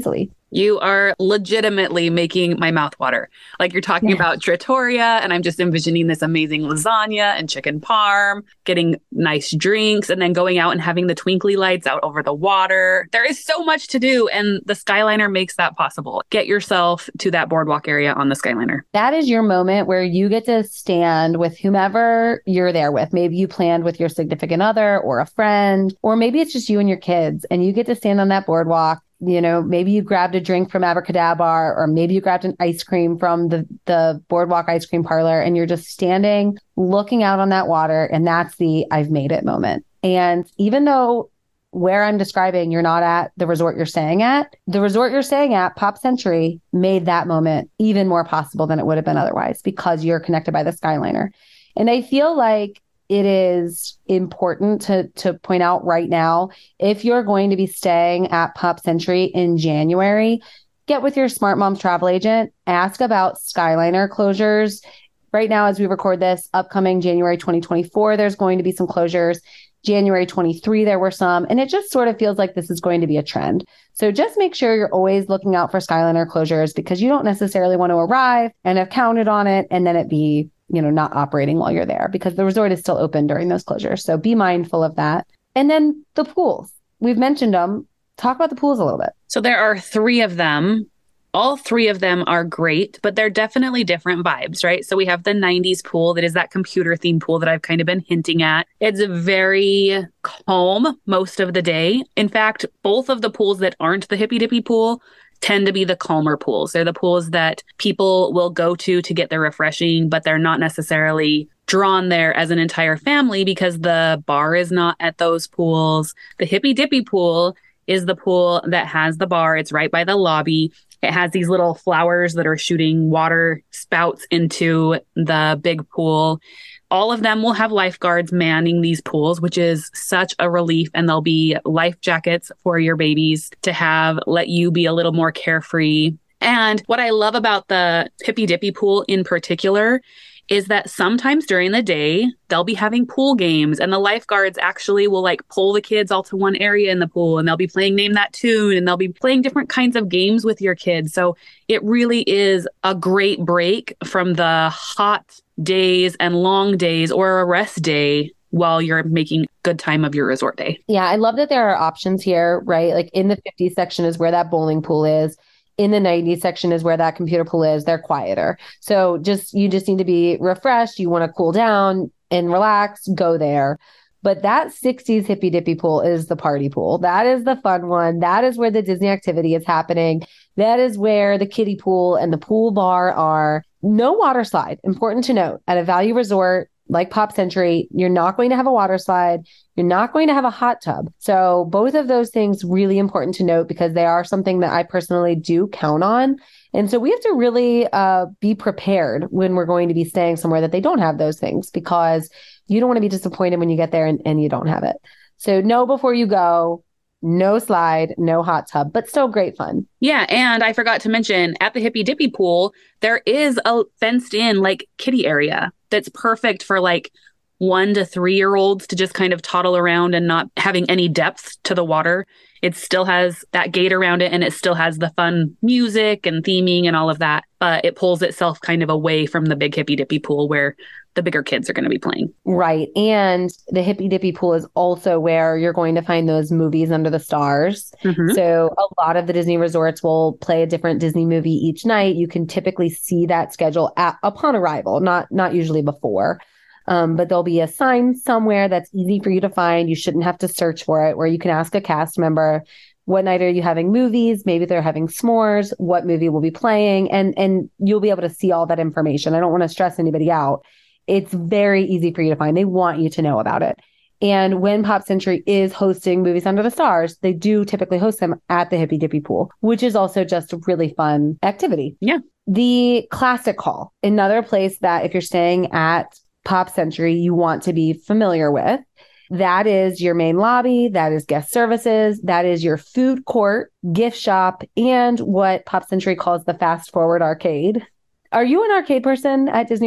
You are legitimately making my mouth water. Like you're talking about Trattoria, and I'm just envisioning this amazing lasagna and chicken parm, getting nice drinks, and then going out and having the twinkly lights out over the water. There is so much to do, and the Skyliner makes that possible. Get yourself to that boardwalk area on the Skyliner. That is your moment where you get to stand with whomever you're there with. Maybe you planned with your significant other or a friend, or maybe it's just you and your kids, and you get to stand on that boardwalk. You know, maybe you grabbed a drink from Abracadabra, or maybe you grabbed an ice cream from the boardwalk ice cream parlor, and you're just standing looking out on that water. And that's the I've made it moment. And even though where I'm describing, you're not at the resort you're staying at, the resort you're staying at, Pop Century, made that moment even more possible than it would have been otherwise, because you're connected by the Skyliner. And I feel like it is important to point out right now, if you're going to be staying at Pop Century in January, get with your Smart Moms travel agent, ask about Skyliner closures. Right now, as we record this, upcoming January 2024, there's going to be some closures. January 23, there were some, and it just sort of feels like this is going to be a trend. So just make sure you're always looking out for Skyliner closures, because you don't necessarily want to arrive and have counted on it and then it be, you know, not operating while you're there, because the resort is still open during those closures. So be mindful of that. And then the pools, we've mentioned them. Talk about the pools a little bit. So there are 3 of them. All 3 of them are great, but they're definitely different vibes, right? So we have the 90s pool that is that computer themed pool that I've kind of been hinting at. It's very calm most of the day. In fact, both of the pools that aren't the hippy dippy pool tend to be the calmer pools. They're the pools that people will go to get their refreshing, but they're not necessarily drawn there as an entire family because the bar is not at those pools. The hippy dippy pool is the pool that has the bar. It's right by the lobby. It has these little flowers that are shooting water spouts into the big pool. All of them will have lifeguards manning these pools, which is such a relief. And there'll be life jackets for your babies to have, let you be a little more carefree. And what I love about the Hippy Dippy pool in particular is that sometimes during the day, they'll be having pool games, and the lifeguards actually will like pull the kids all to one area in the pool, and they'll be playing Name That Tune, and they'll be playing different kinds of games with your kids. So it really is a great break from the hot days and long days, or a rest day while you're making good time of your resort day. Yeah, I love that there are options here, right? Like in the 50s section is where that bowling pool is. In the 90s section is where that computer pool is. They're quieter. So you just need to be refreshed. You want to cool down and relax, go there. But that 60s hippy dippy pool is the party pool. That is the fun one. That is where the Disney activity is happening. That is where the kiddie pool and the pool bar are. No water slide. Important to note, at a value resort like Pop Century, you're not going to have a water slide. You're not going to have a hot tub. So both of those things really important to note, because they are something that I personally do count on. And so we have to really be prepared when we're going to be staying somewhere that they don't have those things, because you don't want to be disappointed when you get there and you don't have it. So know before you go. No slide, no hot tub, but still great fun. Yeah. And I forgot to mention, at the Hippy Dippy pool, there is a fenced in like kiddie area that's perfect for like 1 to 3-year-olds to just kind of toddle around and not having any depth to the water. It still has that gate around it, and it still has the fun music and theming and all of that, but it pulls itself kind of away from the big Hippy Dippy pool where the bigger kids are going to be playing. Right. And the Hippy Dippy pool is also where you're going to find those movies under the stars. Mm-hmm. So a lot of the Disney resorts will play a different Disney movie each night. You can typically see that schedule upon arrival, not usually before. But there'll be a sign somewhere that's easy for you to find. You shouldn't have to search for it, where you can ask a cast member, what night are you having movies? Maybe they're having s'mores. What movie will be playing? And you'll be able to see all that information. I don't want to stress anybody out. It's very easy for you to find. They want you to know about it. And when Pop Century is hosting Movies Under the Stars, they do typically host them at the Hippy Dippy pool, which is also just a really fun activity. Yeah. The Classic Hall, another place that if you're staying at Pop Century, you want to be familiar with. That is your main lobby. That is guest services. That is your food court, gift shop, and what Pop Century calls the fast forward arcade. Are you an arcade person at Disney World?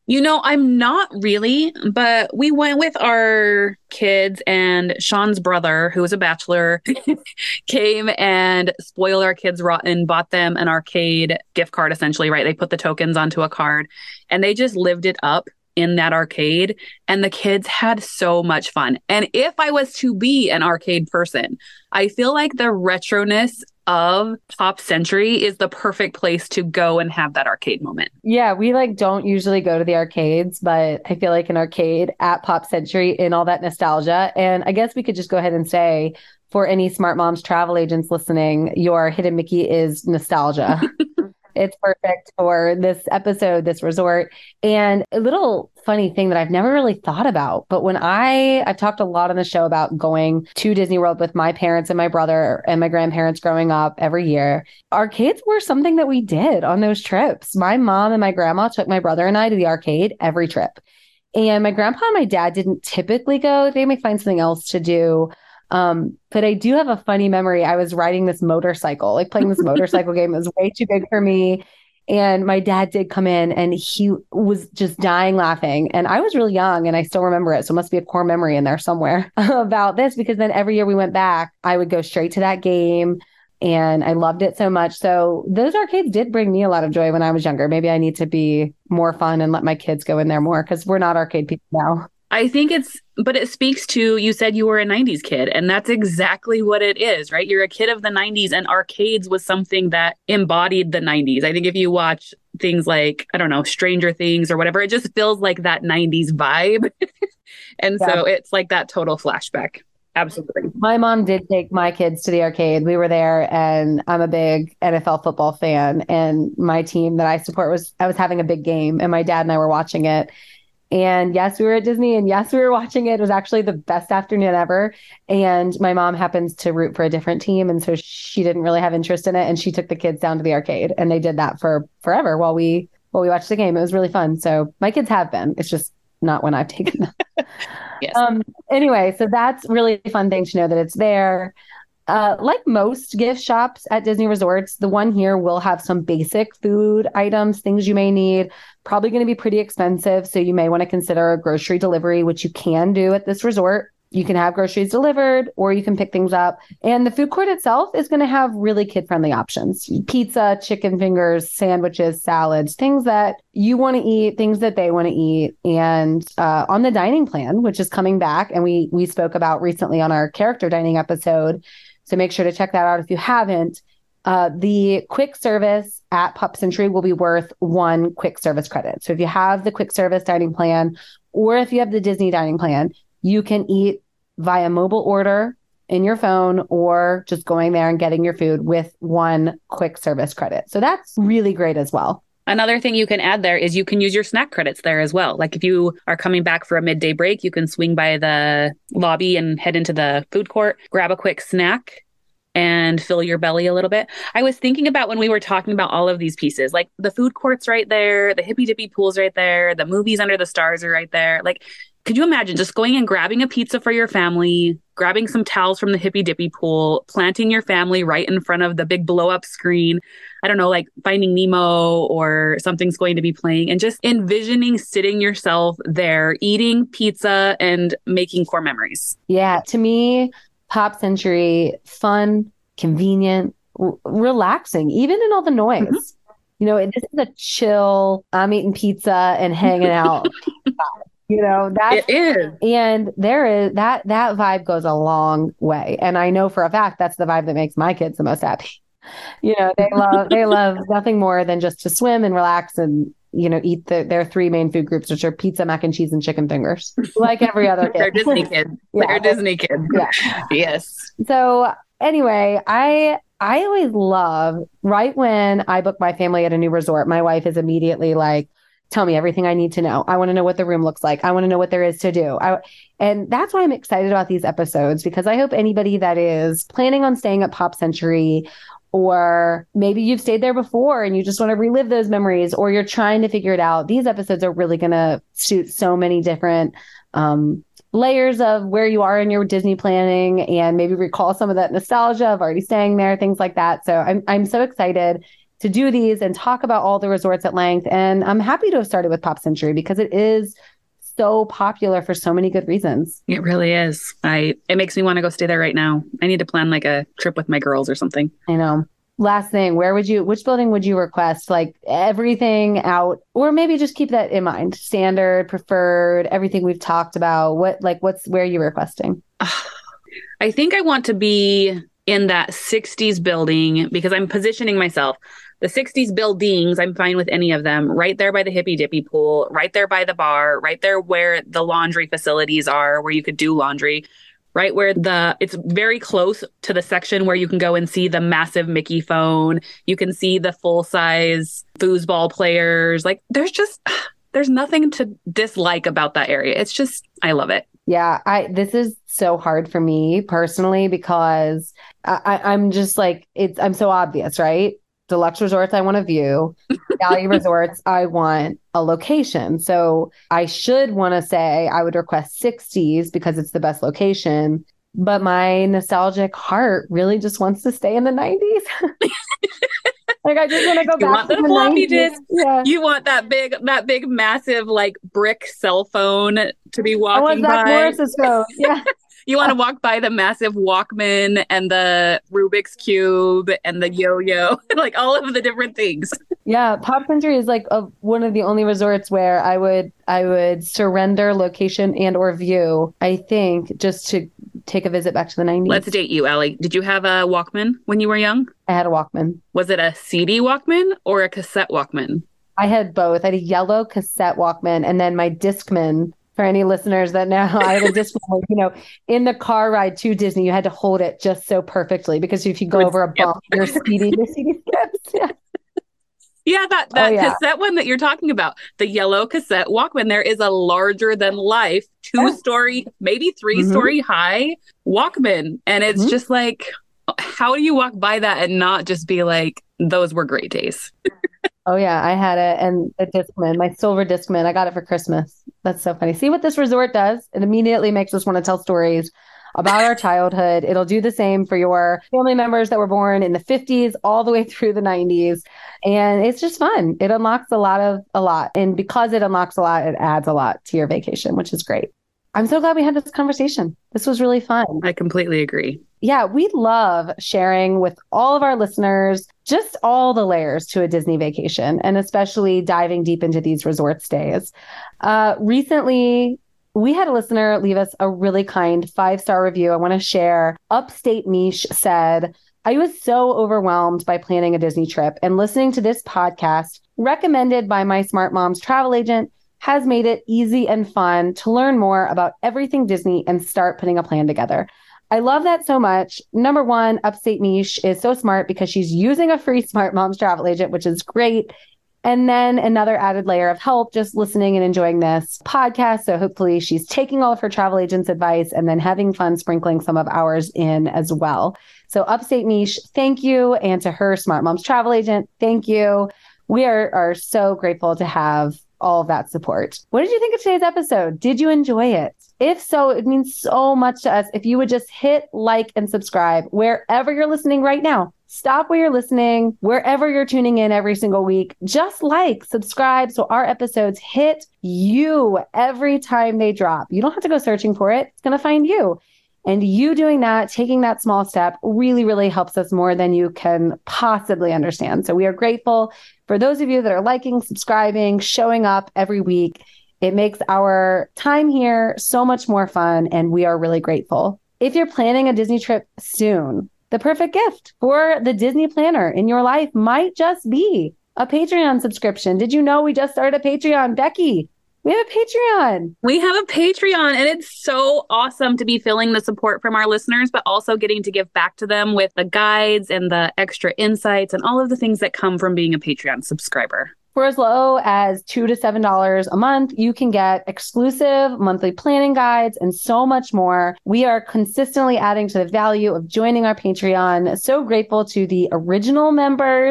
I'm not really, but we went with our kids, and Sean's brother, who was a bachelor, came and spoiled our kids rotten, bought them an arcade gift card, essentially, right? They put the tokens onto a card and they just lived it up in that arcade. And the kids had so much fun. And if I was to be an arcade person, I feel like the retroness of Pop Century is the perfect place to go and have that arcade moment. Yeah, we like don't usually go to the arcades, but I feel like an arcade at Pop Century in all that nostalgia. And I guess we could just go ahead and say for any Smart Moms travel agents listening, your Hidden Mickey is nostalgia. It's perfect for this episode, this resort. And a little funny thing that I've never really thought about, but when I've talked a lot on the show about going to Disney World with my parents and my brother and my grandparents growing up every year. Arcades were something that we did on those trips. My mom and my grandma took my brother and I to the arcade every trip. And my grandpa and my dad didn't typically go. They may find something else to do. But I do have a funny memory. I was riding this motorcycle, like playing this motorcycle game. It was way too big for me. And my dad did come in and he was just dying laughing. And I was really young and I still remember it. So it must be a core memory in there somewhere about this, because then every year we went back, I would go straight to that game. And I loved it so much. So those arcades did bring me a lot of joy when I was younger. Maybe I need to be more fun and let my kids go in there more, because we're not arcade people now. I think but it speaks to, you said you were a 90s kid, and that's exactly what it is, right? You're a kid of the 90s, and arcades was something that embodied the 90s. I think if you watch things like, I don't know, Stranger Things or whatever, it just feels like that 90s vibe. And so it's like that total flashback. Absolutely. My mom did take my kids to the arcade. We were there, and I'm a big NFL football fan, and my team that I support I was having a big game, and my dad and I were watching it. And yes, we were at Disney, and yes, we were watching it. It was actually the best afternoon ever. And my mom happens to root for a different team, and so she didn't really have interest in it. And she took the kids down to the arcade, and they did that for forever while we watched the game. It was really fun. So my kids have been. It's just not when I've taken them. Yes. Anyway, so that's really a fun thing to know that it's there. Like most gift shops at Disney resorts, the one here will have some basic food items, things you may need, probably going to be pretty expensive. So you may want to consider a grocery delivery, which you can do at this resort. You can have groceries delivered or you can pick things up. And the food court itself is going to have really kid-friendly options. Pizza, chicken fingers, sandwiches, salads, things that you want to eat, things that they want to eat. And on the dining plan, which is coming back, and we spoke about recently on our character dining episode, so make sure to check that out if you haven't. The quick service at Pop Century will be worth 1 quick service credit. So if you have the quick service dining plan, or if you have the Disney dining plan, you can eat via mobile order in your phone, or just going there and getting your food with 1 quick service credit. So that's really great as well. Another thing you can add there is you can use your snack credits there as well. Like if you are coming back for a midday break, you can swing by the lobby and head into the food court, grab a quick snack and fill your belly a little bit. I was thinking about when we were talking about all of these pieces, like the food court's right there, the hippy dippy pool's right there, the movies under the stars are right there. Like, could you imagine just going and grabbing a pizza for your family, grabbing some towels from the hippy dippy pool, planting your family right in front of the big blow up screen? I don't know, like Finding Nemo or something's going to be playing, and just envisioning sitting yourself there, eating pizza and making core memories. Yeah, to me, Pop Century, fun, convenient, relaxing, even in all the noise. Mm-hmm. You know, this is a chill, I'm eating pizza and hanging out. You know, that it is. And there is that vibe goes a long way. And I know for a fact that's the vibe that makes my kids the most happy. You know, they love nothing more than just to swim and relax and, you know, eat their 3 main food groups, which are pizza, mac and cheese, and chicken fingers, like every other kid. They're Disney kids. Yeah. They're Disney kids. Yeah. Yes. So anyway, I always love, right when I book my family at a new resort, my wife is immediately like, tell me everything I need to know. I want to know what the room looks like. I want to know what there is to do. And that's why I'm excited about these episodes, because I hope anybody that is planning on staying at Pop Century, or maybe you've stayed there before and you just want to relive those memories, or you're trying to figure it out, these episodes are really going to suit so many different layers of where you are in your Disney planning, and maybe recall some of that nostalgia of already staying there, things like that. So I'm so excited to do these and talk about all the resorts at length. And I'm happy to have started with Pop Century because it is so popular for so many good reasons. It really is. It makes me want to go stay there right now. I need to plan like a trip with my girls or something. I know. Last thing, which building would you request? Like everything out, or maybe just keep that in mind. Standard, preferred, everything w've talked about. Where are you requesting? I think I want to be in that 60s building because I'm positioning myself. The 60s buildings, I'm fine with any of them. Right there by the Hippy Dippy pool, right there by the bar, right there where the laundry facilities are, where you could do laundry, right where it's very close to the section where you can go and see the massive Mickey phone. You can see the full-size foosball players. Like there's nothing to dislike about that area. It's just, I love it. Yeah, this is so hard for me personally because I'm just like, I'm so obvious, right? Deluxe resorts, I want a view. Value resorts, I want a location. So I should want to say I would request 60s because it's the best location. But my nostalgic heart really just wants to stay in the 90s. Like I just want to go back to the floppy 90s. disk. Yeah. You want that big, massive, like brick cell phone to be walking by. Zach Morris's phone. Yeah. You want to walk by the massive Walkman and the Rubik's Cube and the yo-yo, like all of the different things. Yeah, Pop Century is like one of the only resorts where I would surrender location and or view, I think, just to take a visit back to the 90s. Let's date you, Allie. Did you have a Walkman when you were young? I had a Walkman. Was it a CD Walkman or a cassette Walkman? I had both. I had a yellow cassette Walkman and then my Discman. For any listeners that know, I had a Discman, in the car ride to Disney, you had to hold it just so perfectly because if you go over a bump, your CD skips. Yeah. Yeah, that cassette one that you're talking about, the yellow cassette Walkman, there is a larger than life 2-story, maybe 3-story high Walkman. And it's just like, how do you walk by that and not just be like, those were great days? Oh, yeah, I had it. And a Discman, my silver Discman, I got it for Christmas. That's so funny. See what this resort does? It immediately makes us want to tell stories about our childhood. It'll do the same for your family members that were born in the 50s all the way through the 90s. And it's just fun. It unlocks a lot. And because it unlocks a lot, it adds a lot to your vacation, which is great. I'm so glad we had this conversation. This was really fun. I completely agree. Yeah, we love sharing with all of our listeners just all the layers to a Disney vacation, and especially diving deep into these resort stays. Recently, we had a listener leave us a really kind 5-star review. I want to share. Upstate Niche said, I was so overwhelmed by planning a Disney trip, and listening to this podcast recommended by my Smart Moms travel agent has made it easy and fun to learn more about everything Disney and start putting a plan together. I love that so much. Number one, Upstate Niche is so smart because she's using a free Smart Moms travel agent, which is great. And then another added layer of help, just listening and enjoying this podcast. So hopefully she's taking all of her travel agent's advice and then having fun sprinkling some of ours in as well. So Upstate Niche, thank you. And to her Smart Moms travel agent, thank you. We are so grateful to have all of that support. What did you think of today's episode? Did you enjoy it? If so, it means so much to us if you would just hit like and subscribe wherever you're listening right now. Stop where you're listening, wherever you're tuning in every single week. Just like, subscribe so our episodes hit you every time they drop. You don't have to go searching for it. It's going to find you. And you doing that, taking that small step really, really helps us more than you can possibly understand. So we are grateful for those of you that are liking, subscribing, showing up every week. It makes our time here so much more fun, and we are really grateful. If you're planning a Disney trip soon, the perfect gift for the Disney planner in your life might just be a Patreon subscription. Did you know we just started a Patreon? Becky, we have a Patreon. We have a Patreon, and it's so awesome to be feeling the support from our listeners, but also getting to give back to them with the guides and the extra insights and all of the things that come from being a Patreon subscriber. For as low as $2 to $7 a month, you can get exclusive monthly planning guides and so much more. We are consistently adding to the value of joining our Patreon. So grateful to the original members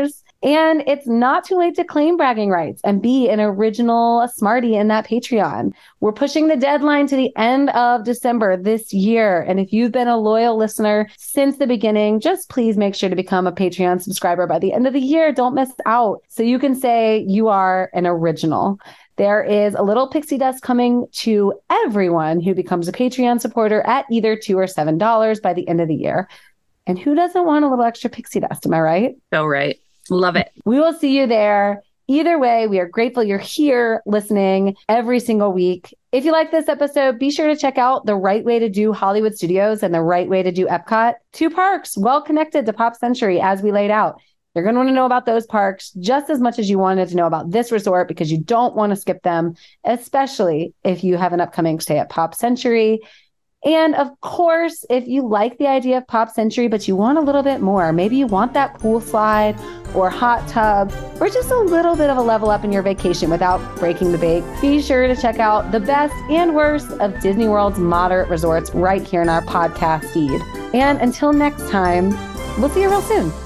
And it's not too late to claim bragging rights and be an original Smarty in that Patreon. We're pushing the deadline to the end of December this year. And if you've been a loyal listener since the beginning, just please make sure to become a Patreon subscriber by the end of the year. Don't miss out. So you can say you are an original. There is a little pixie dust coming to everyone who becomes a Patreon supporter at either $2 or $7 by the end of the year. And who doesn't want a little extra pixie dust? Am I right? So right. Love it. We will see you there. Either way, we are grateful you're here listening every single week. If you like this episode, be sure to check out The Right Way to Do Hollywood Studios and The Right Way to Do Epcot. 2 parks well connected to Pop Century as we laid out. You're going to want to know about those parks just as much as you wanted to know about this resort because you don't want to skip them, especially if you have an upcoming stay at Pop Century. And of course, if you like the idea of Pop Century, but you want a little bit more, maybe you want that pool slide or hot tub or just a little bit of a level up in your vacation without breaking the bank, be sure to check out the best and worst of Disney World's moderate resorts right here in our podcast feed. And until next time, we'll see you real soon.